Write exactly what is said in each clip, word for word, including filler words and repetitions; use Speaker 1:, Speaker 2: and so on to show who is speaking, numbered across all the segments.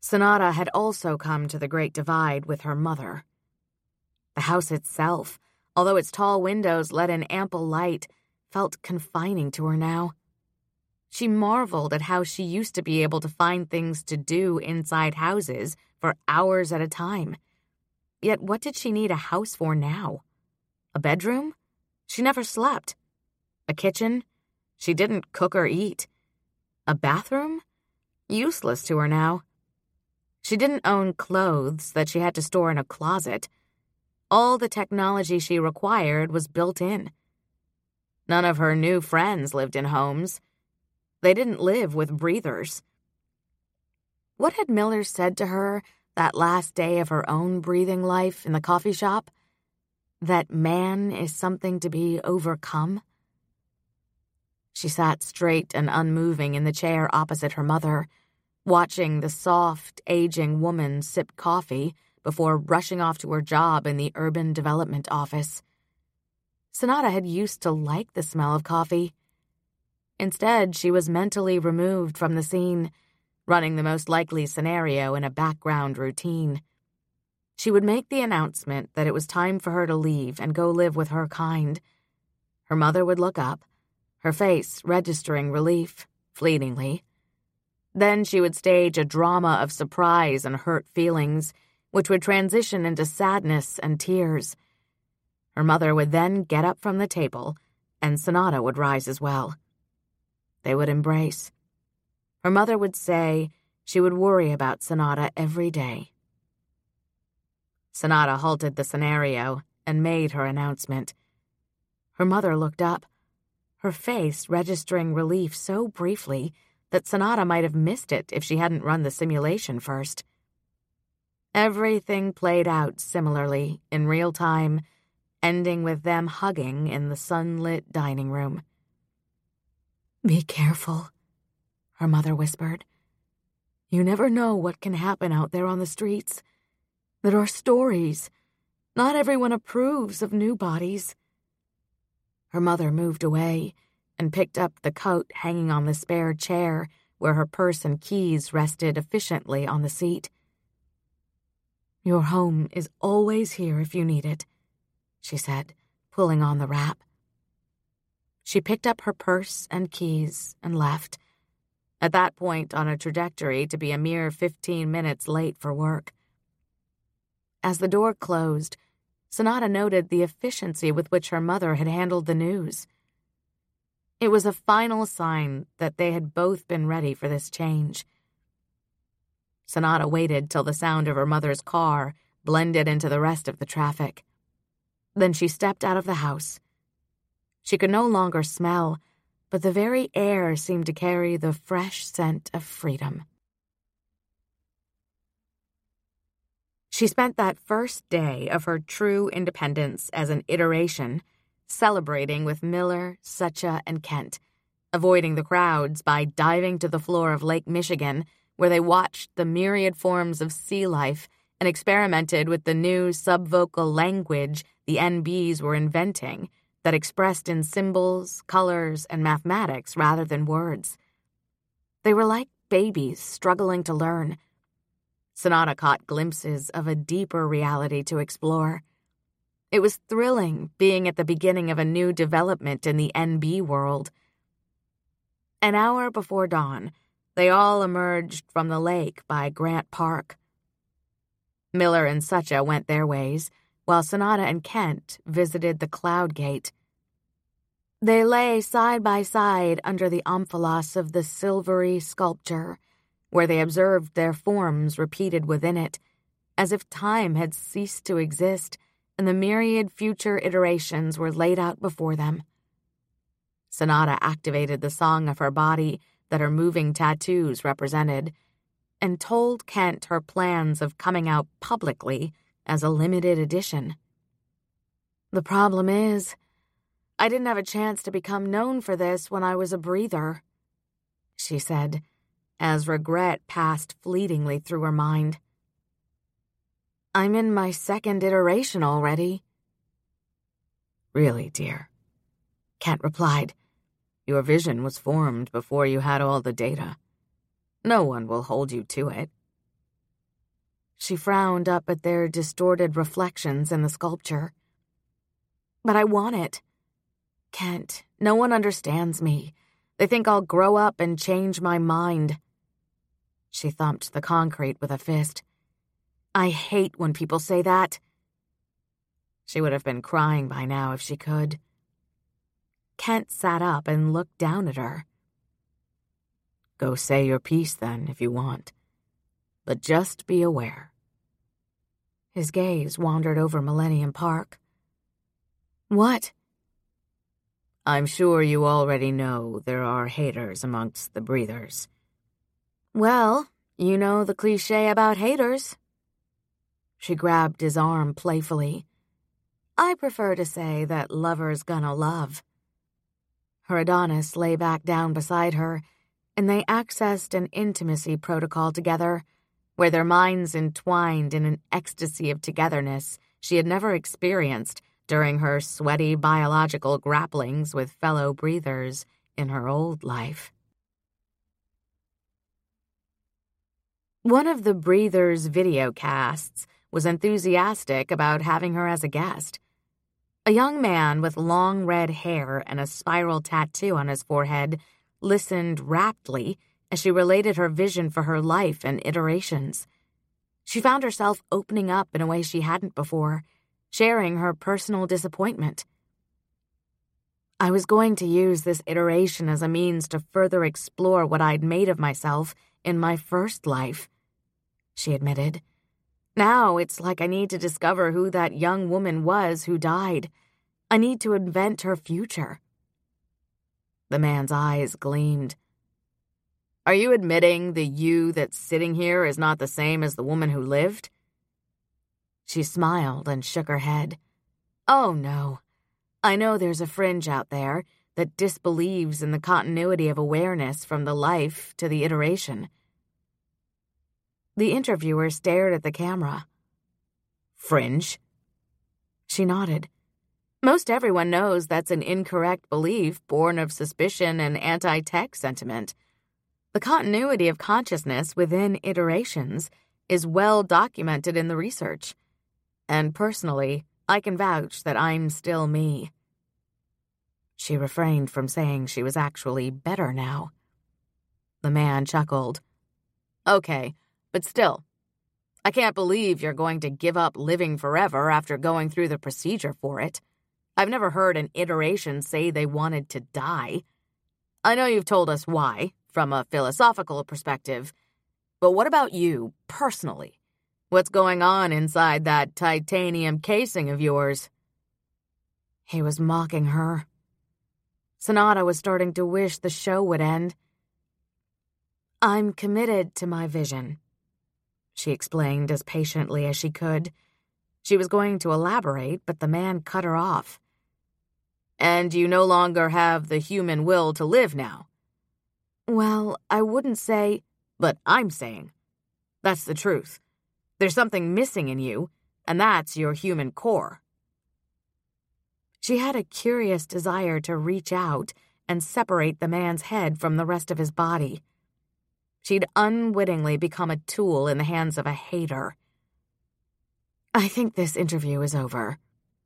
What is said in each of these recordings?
Speaker 1: Sonata had also come to the Great Divide with her mother. The house itself, although its tall windows let in ample light, felt confining to her now. She marveled at how she used to be able to find things to do inside houses for hours at a time. Yet what did she need a house for now? A bedroom? She never slept. A kitchen? She didn't cook or eat. A bathroom? Useless to her now. She didn't own clothes that she had to store in a closet. All the technology she required was built in. None of her new friends lived in homes. They didn't live with breathers. What had Miller said to her that last day of her own breathing life in the coffee shop? That man is something to be overcome? She sat straight and unmoving in the chair opposite her mother, watching the soft, aging woman sip coffee before rushing off to her job in the urban development office. Sonata had used to like the smell of coffee. Instead, she was mentally removed from the scene, running the most likely scenario in a background routine. She would make the announcement that it was time for her to leave and go live with her kind. Her mother would look up, her face registering relief, fleetingly. Then she would stage a drama of surprise and hurt feelings, which would transition into sadness and tears. Her mother would then get up from the table, and Sonata would rise as well. They would embrace. Her mother would say she would worry about Sonata every day. Sonata halted the scenario and made her announcement. Her mother looked up, her face registering relief so briefly that Sonata might have missed it if she hadn't run the simulation first. Everything played out similarly in real time, ending with them hugging in the sunlit dining room. "Be careful," her mother whispered. "You never know what can happen out there on the streets. There are stories. Not everyone approves of new bodies." Her mother moved away and picked up the coat hanging on the spare chair where her purse and keys rested efficiently on the seat. "Your home is always here if you need it," she said, pulling on the wrap. She picked up her purse and keys and left, at that point on a trajectory to be a mere fifteen minutes late for work. As the door closed, Sonata noted the efficiency with which her mother had handled the news. It was a final sign that they had both been ready for this change. Sonata waited till the sound of her mother's car blended into the rest of the traffic. Then she stepped out of the house. She could no longer smell, but the very air seemed to carry the fresh scent of freedom. She spent that first day of her true independence as an iteration, celebrating with Miller, Sucha, and Kent, avoiding the crowds by diving to the floor of Lake Michigan, where they watched the myriad forms of sea life and experimented with the new subvocal language the N Bs were inventing that expressed in symbols, colors, and mathematics rather than words. They were like babies struggling to learn. Sonata caught glimpses of a deeper reality to explore. It was thrilling being at the beginning of a new development in the N B world. An hour before dawn, they all emerged from the lake by Grant Park. Miller and Sucha went their ways, while Sonata and Kent visited the Cloud Gate. They lay side by side under the omphalos of the silvery sculpture, where they observed their forms repeated within it, as if time had ceased to exist and the myriad future iterations were laid out before them. Sonata activated the song of her body that her moving tattoos represented, and told Kent her plans of coming out publicly as a limited edition. "The problem is, I didn't have a chance to become known for this when I was a breather," she said, as regret passed fleetingly through her mind. "I'm in my second iteration already." "Really, dear," Kent replied. "Your vision was formed before you had all the data. No one will hold you to it. She frowned up at their distorted reflections in the sculpture. But I want it. Kent, no one understands me. They think I'll grow up and change my mind. She thumped the concrete with a fist. I hate when people say that. She would have been crying by now if she could. Kent sat up and looked down at her. Go say your piece then, if you want. But just be aware. His gaze wandered over Millennium Park. What? I'm sure you already know there are haters amongst the breathers. Well, you know the cliché about haters. She grabbed his arm playfully. I prefer to say that lovers gonna love. Her Adonis lay back down beside her, and they accessed an intimacy protocol together, where their minds entwined in an ecstasy of togetherness she had never experienced during her sweaty biological grapplings with fellow breathers in her old life. One of the breathers' videocasts was enthusiastic about having her as a guest. A young man with long red hair and a spiral tattoo on his forehead listened raptly as she related her vision for her life and iterations. She found herself opening up in a way she hadn't before, sharing her personal disappointment. I was going to use this iteration as a means to further explore what I'd made of myself in my first life, she admitted. Now it's like I need to discover who that young woman was who died. I need to invent her future. The man's eyes gleamed. Are you admitting the you that's sitting here is not the same as the woman who lived? She smiled and shook her head. Oh, no. I know there's a fringe out there that disbelieves in the continuity of awareness from the life to the iteration. The interviewer stared at the camera. Fringe? She nodded. Most everyone knows that's an incorrect belief born of suspicion and anti-tech sentiment. The continuity of consciousness within iterations is well documented in the research. And personally, I can vouch that I'm still me. She refrained from saying she was actually better now. The man chuckled. Okay, but still, I can't believe you're going to give up living forever after going through the procedure for it. I've never heard an iteration say they wanted to die. I know you've told us why, from a philosophical perspective, but what about you, personally? What's going on inside that titanium casing of yours? He was mocking her. Sonata was starting to wish the show would end. I'm committed to my vision, she explained as patiently as she could. She was going to elaborate, but the man cut her off. And you no longer have the human will to live now? Well, I wouldn't say, but I'm saying. That's the truth. There's something missing in you, and that's your human core. She had a curious desire to reach out and separate the man's head from the rest of his body. She'd unwittingly become a tool in the hands of a hater. I think this interview is over.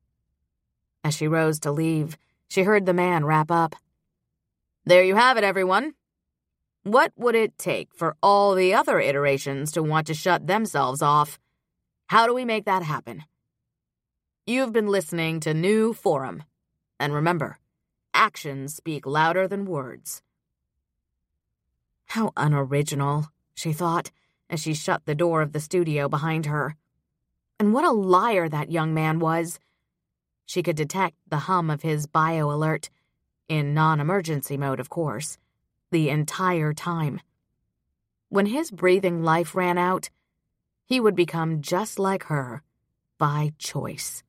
Speaker 1: As she rose to leave, she heard the man wrap up. There you have it, everyone. What would it take for all the other iterations to want to shut themselves off? How do we make that happen? You've been listening to New Forum. And remember, actions speak louder than words. How unoriginal, she thought, as she shut the door of the studio behind her. And what a liar that young man was. She could detect the hum of his bio alert, in non-emergency mode, of course, the entire time. When his breathing life ran out, he would become just like her, by choice.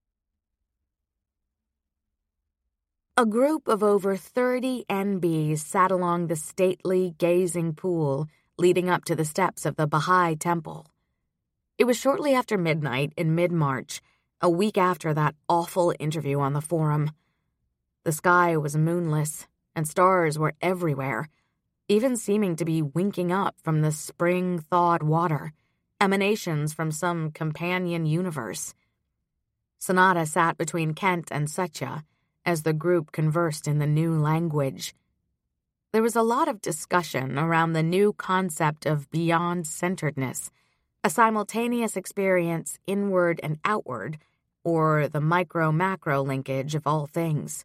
Speaker 1: A group of over thirty N Bs sat along the stately, gazing pool leading up to the steps of the Baha'i temple. It was shortly after midnight in mid-March, a week after that awful interview on the forum. The sky was moonless, and stars were everywhere, even seeming to be winking up from the spring-thawed water, emanations from some companion universe. Sanada sat between Kent and Satya as the group conversed in the new language. There was a lot of discussion around the new concept of beyond-centeredness, a simultaneous experience inward and outward, or the micro-macro linkage of all things.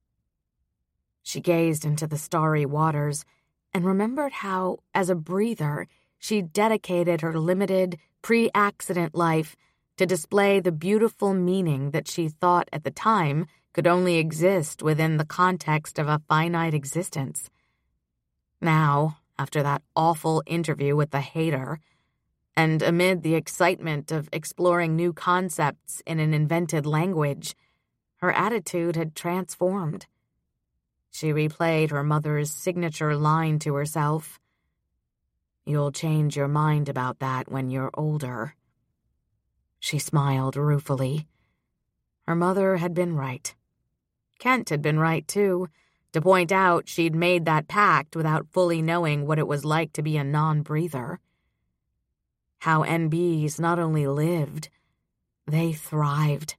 Speaker 1: She gazed into the starry waters and remembered how, as a breather, she dedicated her limited, pre-accident life to display the beautiful meaning that she thought at the time could only exist within the context of a finite existence. Now, after that awful interview with the hater, and amid the excitement of exploring new concepts in an invented language, her attitude had transformed. She replayed her mother's signature line to herself. "You'll change your mind about that when you're older." She smiled ruefully. Her mother had been right. Kent had been right, too, to point out she'd made that pact without fully knowing what it was like to be a non-breather. How N Bs not only lived, they thrived.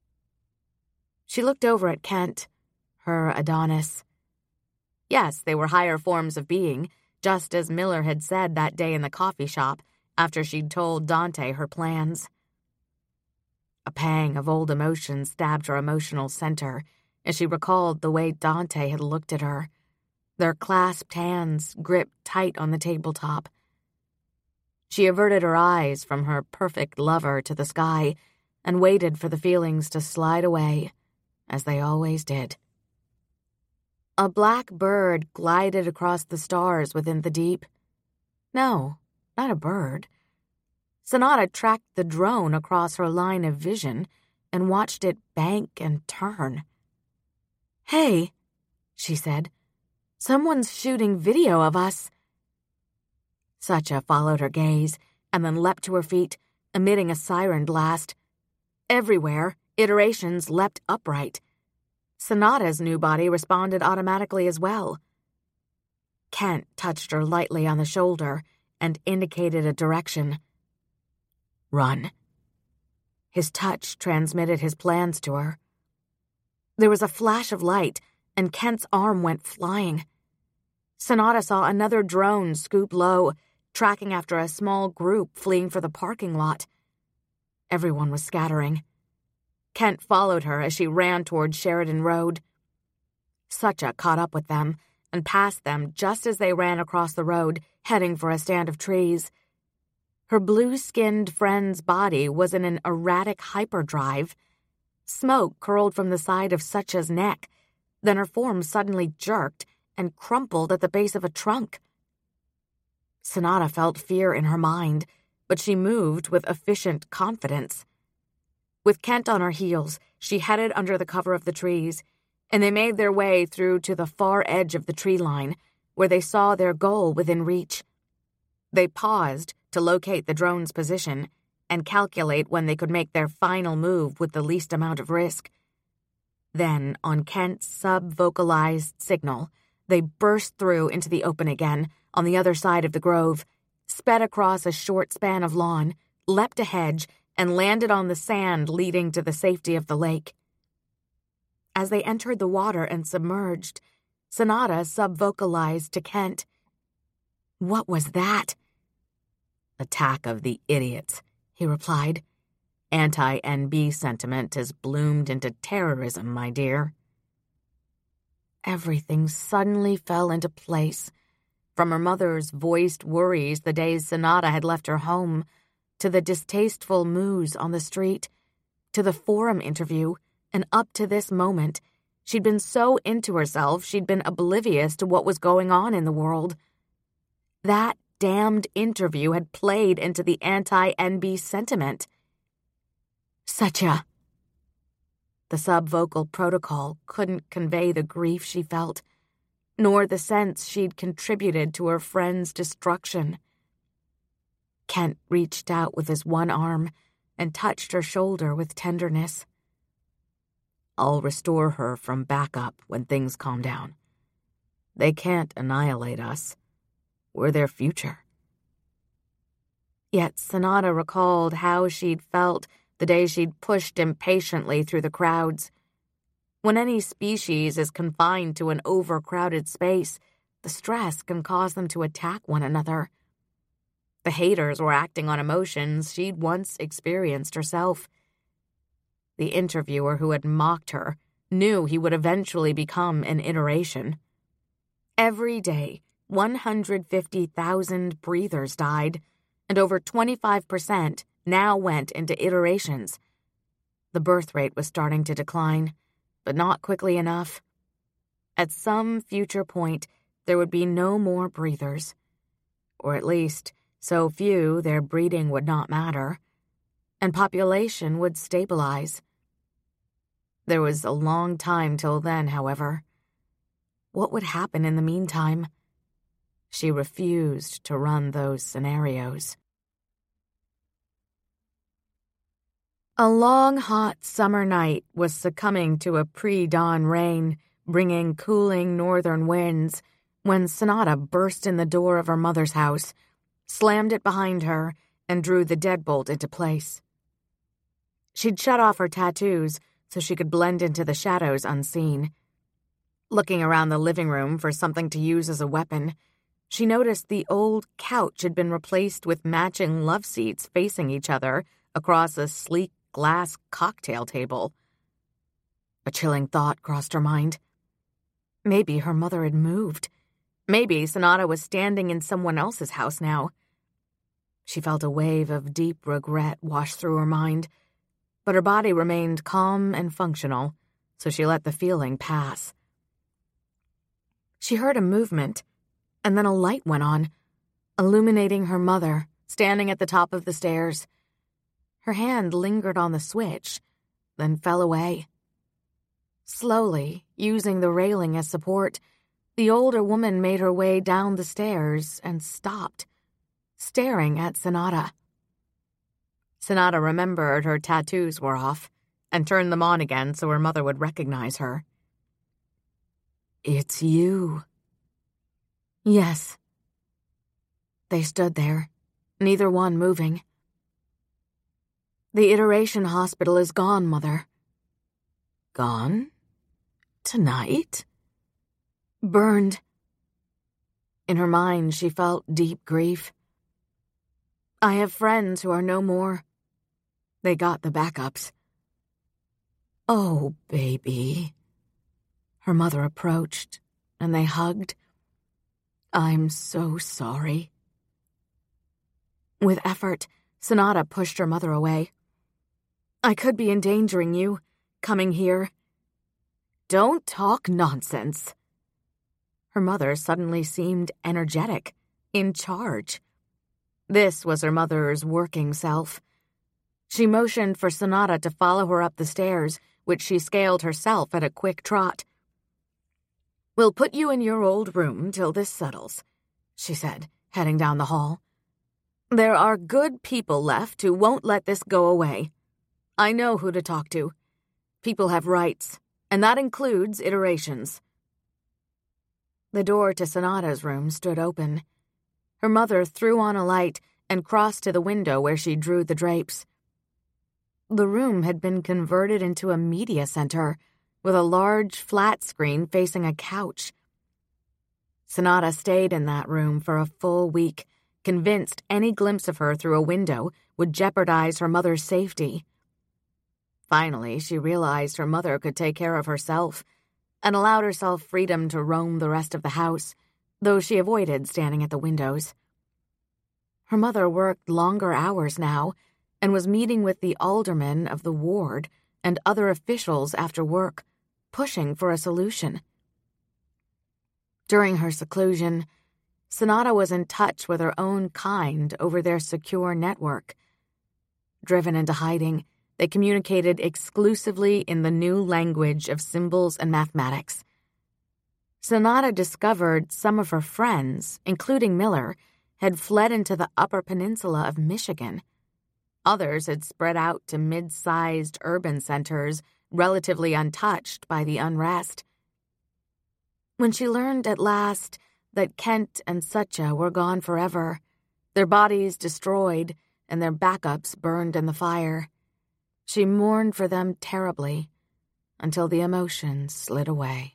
Speaker 1: She looked over at Kent, her Adonis. Yes, they were higher forms of being, just as Miller had said that day in the coffee shop after she'd told Dante her plans. A pang of old emotion stabbed her emotional center as she recalled the way Dante had looked at her, their clasped hands gripped tight on the tabletop. She averted her eyes from her perfect lover to the sky and waited for the feelings to slide away, as they always did. A black bird glided across the stars within the deep. No, not a bird. Sanada tracked the drone across her line of vision and watched it bank and turn. "Hey," she said, "someone's shooting video of us." Satya followed her gaze and then leapt to her feet, emitting a siren blast. Everywhere, iterations leapt upright. Sanada's new body responded automatically as well. Kent touched her lightly on the shoulder and indicated a direction. "Run." His touch transmitted his plans to her. There was a flash of light, and Kent's arm went flying. Sanada saw another drone scoop low, tracking after a small group fleeing for the parking lot. Everyone was scattering. Kent followed her as she ran toward Sheridan Road. Satya caught up with them and passed them just as they ran across the road, heading for a stand of trees. Her blue-skinned friend's body was in an erratic hyperdrive. Smoke curled from the side of Satya's neck. Then her form suddenly jerked and crumpled at the base of a trunk. Sanada felt fear in her mind, but she moved with efficient confidence. With Kent on her heels, she headed under the cover of the trees, and they made their way through to the far edge of the tree line, where they saw their goal within reach. They paused to locate the drone's position and calculate when they could make their final move with the least amount of risk. Then, on Kent's sub-vocalized signal, they burst through into the open again on the other side of the grove, sped across a short span of lawn, leapt a hedge, and landed on the sand leading to the safety of the lake. As they entered the water and submerged, Sanada sub-vocalized to Kent. "What was that?" "Attack of the idiots," he replied. "Anti-N B sentiment has bloomed into terrorism, my dear." Everything suddenly fell into place, from her mother's voiced worries the days Sanada had left her home, to the distasteful moos on the street, to the forum interview, and up to this moment, she'd been so into herself she'd been oblivious to what was going on in the world. That damned interview had played into the anti-N B sentiment. "Satya." The sub-vocal protocol couldn't convey the grief she felt, nor the sense she'd contributed to her friend's destruction. Kent reached out with his one arm and touched her shoulder with tenderness. "I'll restore her from backup when things calm down. They can't annihilate us. We're their future." Yet Sonata recalled how she'd felt the day she'd pushed impatiently through the crowds. When any species is confined to an overcrowded space, the stress can cause them to attack one another. The haters were acting on emotions she'd once experienced herself. The interviewer who had mocked her knew he would eventually become an iteration. Every day, one hundred fifty thousand breathers died, and over twenty-five percent now went into iterations. The birth rate was starting to decline, but not quickly enough. At some future point, there would be no more breathers. Or at least, so few their breeding would not matter, and population would stabilize. There was a long time till then, however. What would happen in the meantime? She refused to run those scenarios. A long, hot summer night was succumbing to a pre-dawn rain, bringing cooling northern winds, when Sonata burst in the door of her mother's house, slammed it behind her, and drew the deadbolt into place. She'd shut off her tattoos so she could blend into the shadows unseen. Looking around the living room for something to use as a weapon, she noticed the old couch had been replaced with matching love seats facing each other across a sleek glass cocktail table. A chilling thought crossed her mind. Maybe her mother had moved. Maybe Sonata was standing in someone else's house now. She felt a wave of deep regret wash through her mind, but her body remained calm and functional, so she let the feeling pass. She heard a movement, and then a light went on, illuminating her mother, standing at the top of the stairs. Her hand lingered on the switch, then fell away. Slowly, using the railing as support, the older woman made her way down the stairs and stopped, staring at Sonata. Sonata remembered her tattoos were off and turned them on again so her mother would recognize her. "It's you." "Yes." They stood there, neither one moving. "The Iteration Hospital is gone, Mother." "Gone? Tonight?" "Burned." In her mind, she felt deep grief. "I have friends who are no more. They got the backups." "Oh, baby." Her mother approached, and they hugged. "I'm so sorry." With effort, Sonata pushed her mother away. "I could be endangering you, coming here." "Don't talk nonsense." Her mother suddenly seemed energetic, in charge. This was her mother's working self. She motioned for Sonata to follow her up the stairs, which she scaled herself at a quick trot. "We'll put you in your old room till this settles," she said, heading down the hall. "There are good people left who won't let this go away. I know who to talk to. People have rights, and that includes iterations." The door to Sonata's room stood open. Her mother threw on a light and crossed to the window where she drew the drapes. The room had been converted into a media center, with a large flat screen facing a couch. Sonata stayed in that room for a full week, convinced any glimpse of her through a window would jeopardize her mother's safety. Finally, she realized her mother could take care of herself, and allowed herself freedom to roam the rest of the house, though she avoided standing at the windows. Her mother worked longer hours now, and was meeting with the alderman of the ward and other officials after work, pushing for a solution. During her seclusion, Sonata was in touch with her own kind over their secure network. Driven into hiding, they communicated exclusively in the new language of symbols and mathematics. Sonata discovered some of her friends, including Miller, had fled into the Upper Peninsula of Michigan. Others had spread out to mid-sized urban centers, relatively untouched by the unrest. When she learned at last that Kent and Sucha were gone forever, their bodies destroyed and their backups burned in the fire. She mourned for them terribly until the emotions slid away.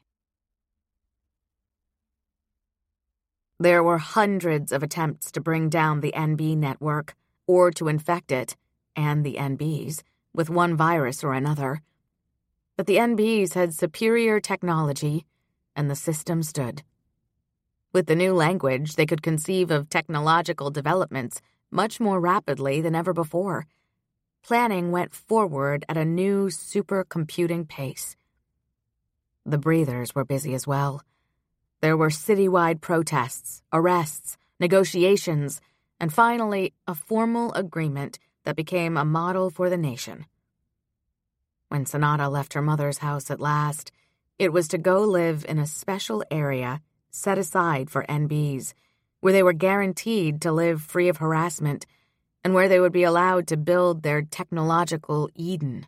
Speaker 1: There were hundreds of attempts to bring down the N B network or to infect it, and the N Bs, with one virus or another. But the N Bs had superior technology, and the system stood. With the new language, they could conceive of technological developments much more rapidly than ever before. Planning went forward at a new supercomputing pace. The breathers were busy as well. There were citywide protests, arrests, negotiations, and finally a formal agreement that became a model for the nation. When Sonata left her mother's house at last, it was to go live in a special area set aside for N Bs, where they were guaranteed to live free of harassment and where they would be allowed to build their technological Eden.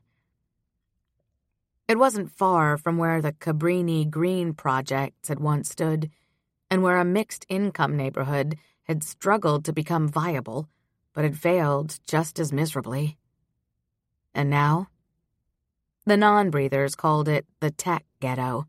Speaker 1: It wasn't far from where the Cabrini Green projects had once stood, and where a mixed-income neighborhood had struggled to become viable, but had failed just as miserably. And now, the non-breathers called it the tech ghetto.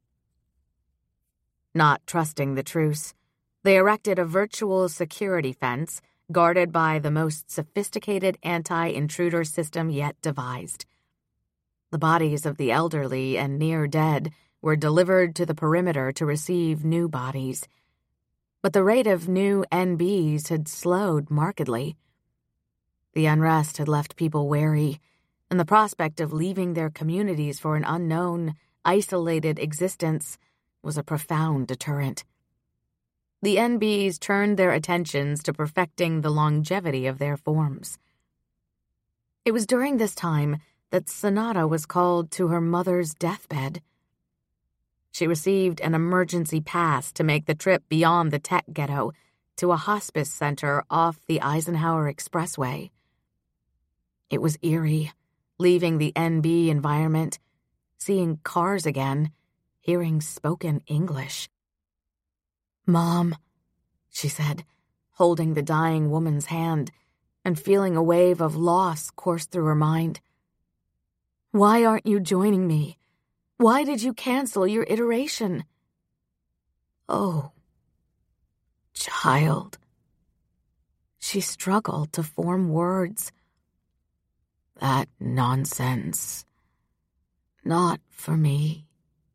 Speaker 1: Not trusting the truce, they erected a virtual security fence guarded by the most sophisticated anti-intruder system yet devised. The bodies of the elderly and near-dead were delivered to the perimeter to receive new bodies. But the rate of new N Bs had slowed markedly. The unrest had left people wary, and the prospect of leaving their communities for an unknown, isolated existence was a profound deterrent. The N Bs turned their attentions to perfecting the longevity of their forms. It was during this time that Sonata was called to her mother's deathbed. She received an emergency pass to make the trip beyond the tech ghetto to a hospice center off the Eisenhower Expressway. It was eerie, leaving the N B environment, seeing cars again, hearing spoken English. "Mom," she said, holding the dying woman's hand and feeling a wave of loss course through her mind. "Why aren't you joining me? Why did you cancel your iteration?" "Oh, child." She struggled to form words. "That nonsense. Not for me."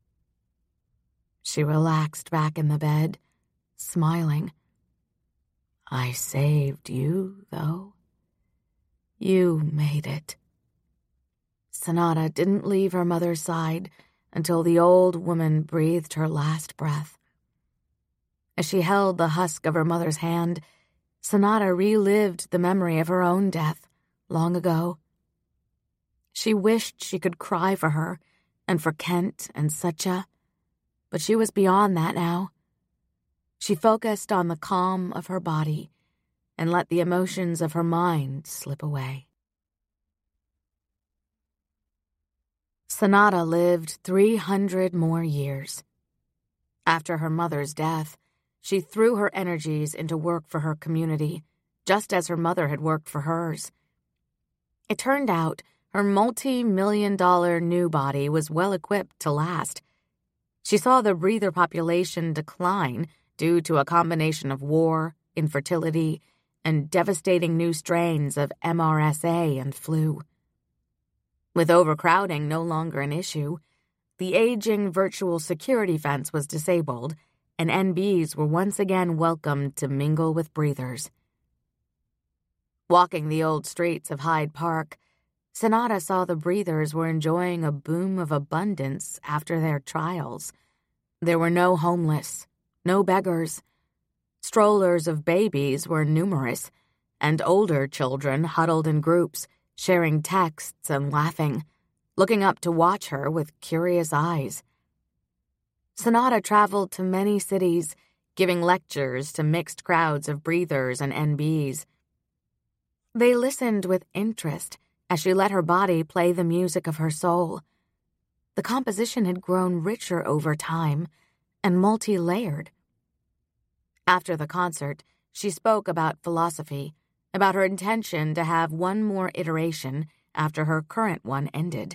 Speaker 1: She relaxed back in the bed, smiling. "I saved you, though. You made it." Sonata didn't leave her mother's side until the old woman breathed her last breath. As she held the husk of her mother's hand, Sonata relived the memory of her own death long ago. She wished she could cry for her and for Kent and Satya, but she was beyond that now. She focused on the calm of her body and let the emotions of her mind slip away. Sonata lived three hundred more years. After her mother's death, she threw her energies into work for her community, just as her mother had worked for hers. It turned out her multi-million dollar new body was well-equipped to last. She saw the breather population decline due to a combination of war, infertility, and devastating new strains of M R S A and flu. With overcrowding no longer an issue, the aging virtual security fence was disabled, and N Bs were once again welcomed to mingle with breathers. Walking the old streets of Hyde Park, Sonata saw the breathers were enjoying a boom of abundance after their trials. There were no homeless, no beggars. Strollers of babies were numerous, and older children huddled in groups, sharing texts and laughing, looking up to watch her with curious eyes. Sonata traveled to many cities, giving lectures to mixed crowds of breathers and N Bs. They listened with interest as she let her body play the music of her soul. The composition had grown richer over time and multi-layered. After the concert, she spoke about philosophy, about her intention to have one more iteration after her current one ended.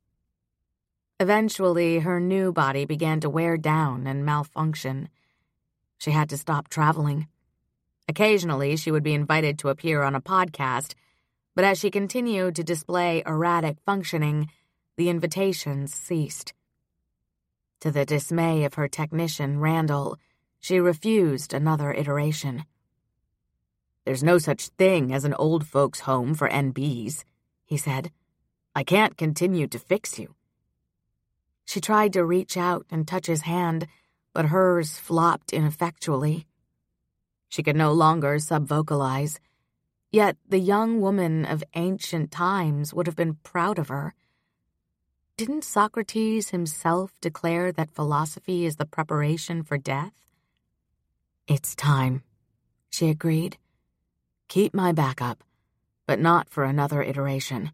Speaker 1: Eventually, her new body began to wear down and malfunction. She had to stop traveling. Occasionally, she would be invited to appear on a podcast, but as she continued to display erratic functioning, the invitations ceased. To the dismay of her technician, Randall, she refused another iteration. "There's no such thing as an old folks' home for N Bs," he said. "I can't continue to fix you." She tried to reach out and touch his hand, but hers flopped ineffectually. She could no longer subvocalize, yet the young woman of ancient times would have been proud of her. Didn't Socrates himself declare that philosophy is the preparation for death? "It's time," she agreed. "Keep my backup, but not for another iteration."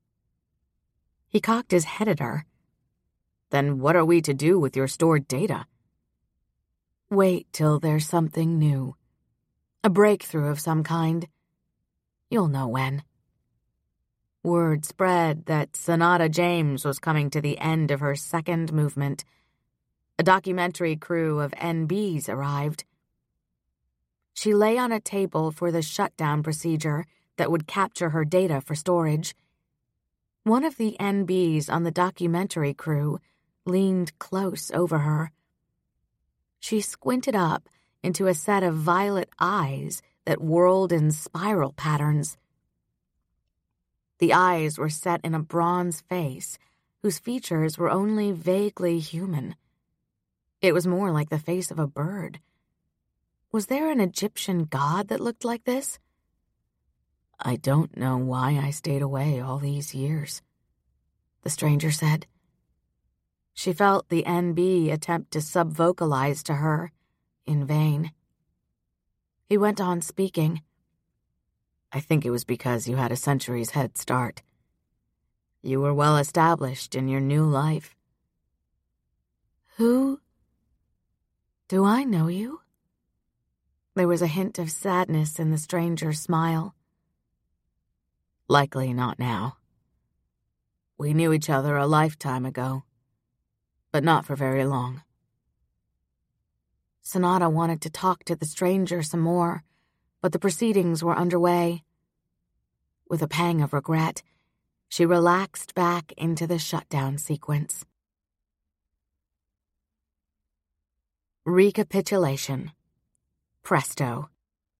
Speaker 1: He cocked his head at her. "Then what are we to do with your stored data?" "Wait till there's something new. A breakthrough of some kind. You'll know when." Word spread that Sonata James was coming to the end of her second movement. A documentary crew of N Bs arrived. She lay on a table for the shutdown procedure that would capture her data for storage. One of the N Bs on the documentary crew leaned close over her. She squinted up into a set of violet eyes that whirled in spiral patterns. The eyes were set in a bronze face whose features were only vaguely human. It was more like the face of a bird. Was there an Egyptian god that looked like this? "I don't know why I stayed away all these years," the stranger said. She felt the N B attempt to subvocalize to her, in vain. He went on speaking. "I think it was because you had a century's head start. You were well established in your new life." "Who? Do I know you?" There was a hint of sadness in the stranger's smile. "Likely not now. We knew each other a lifetime ago, but not for very long." Sonata wanted to talk to the stranger some more, but the proceedings were underway. With a pang of regret, she relaxed back into the shutdown sequence. Recapitulation. Presto.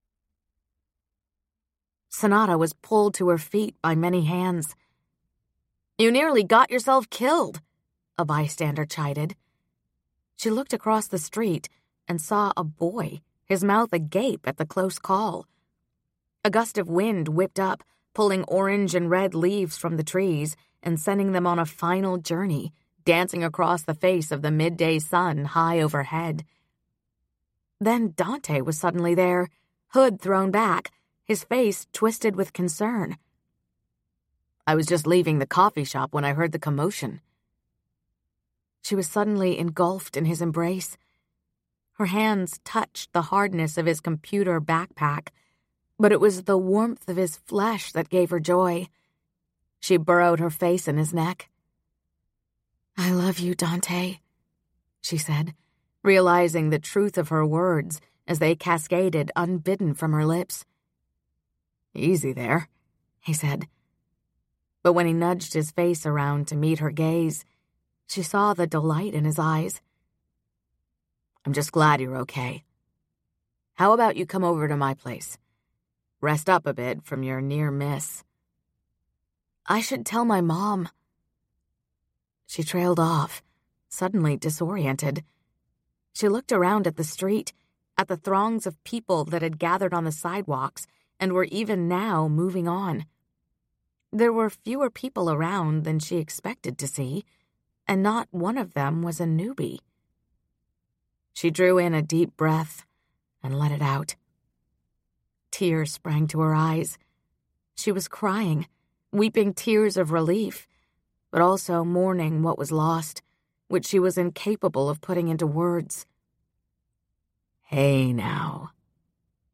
Speaker 1: Sonata was pulled to her feet by many hands. "You nearly got yourself killed," a bystander chided. She looked across the street and saw a boy, his mouth agape at the close call. A gust of wind whipped up, pulling orange and red leaves from the trees and sending them on a final journey, dancing across the face of the midday sun high overhead. Then Dante was suddenly there, hood thrown back, his face twisted with concern. "I was just leaving the coffee shop when I heard the commotion." She was suddenly engulfed in his embrace. Her hands touched the hardness of his computer backpack, but it was the warmth of his flesh that gave her joy. She burrowed her face in his neck. "I love you, Dante," she said, realizing the truth of her words as they cascaded unbidden from her lips. "Easy there," he said. But when he nudged his face around to meet her gaze, she saw the delight in his eyes. "I'm just glad you're okay. How about you come over to my place? Rest up a bit from your near miss." "I should tell my mom." She trailed off, suddenly disoriented. She looked around at the street, at the throngs of people that had gathered on the sidewalks and were even now moving on. There were fewer people around than she expected to see, and not one of them was a newbie. She drew in a deep breath and let it out. Tears sprang to her eyes. She was crying, weeping tears of relief, but also mourning what was lost, which she was incapable of putting into words. "Hey now,"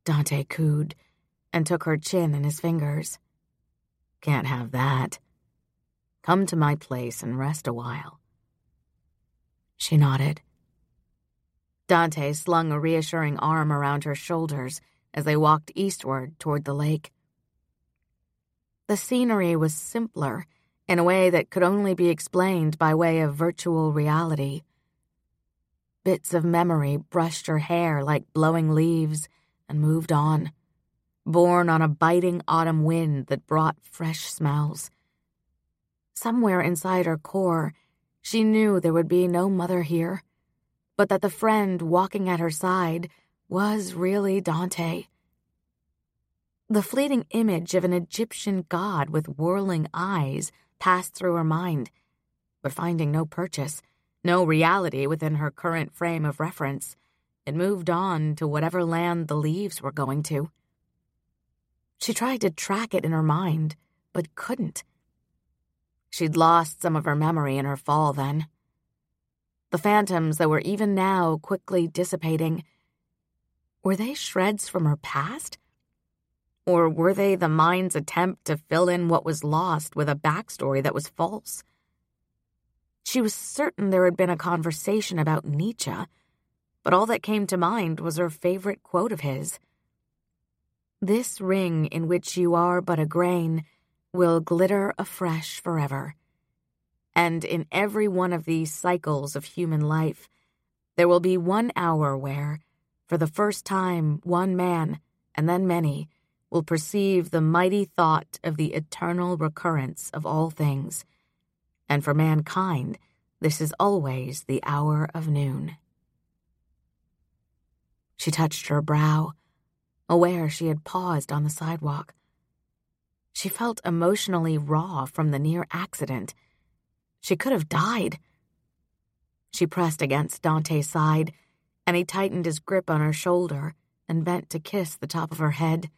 Speaker 1: Dante cooed and took her chin in his fingers. Can't have that. Come to my place and rest a while. She nodded. Dante slung a reassuring arm around her shoulders as they walked eastward toward the lake. The scenery was simpler in a way that could only be explained by way of virtual reality. Bits of memory brushed her hair like blowing leaves and moved on, borne on a biting autumn wind that brought fresh smells. Somewhere inside her core, she knew there would be no mother here, but that the friend walking at her side was really Dante. The fleeting image of an Egyptian god with whirling eyes passed through her mind, but finding no purchase, no reality within her current frame of reference, it moved on to whatever land the leaves were going to. She tried to track it in her mind, but couldn't. She'd lost some of her memory in her fall then. The phantoms that were even now quickly dissipating, were they shreds from her past? Or were they the mind's attempt to fill in what was lost with a backstory that was false? She was certain there had been a conversation about Nietzsche, but all that came to mind was her favorite quote of his. This ring in which you are but a grain will glitter afresh forever. And in every one of these cycles of human life, there will be one hour where, for the first time, one man, and then many, will perceive the mighty thought of the eternal recurrence of all things. And for mankind, this is always the hour of noon. She touched her brow, aware she had paused on the sidewalk. She felt emotionally raw from the near accident. She could have died. She pressed against Dante's side, and he tightened his grip on her shoulder and bent to kiss the top of her head.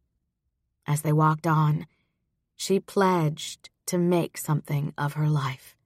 Speaker 1: As they walked on, she pledged to make something of her life.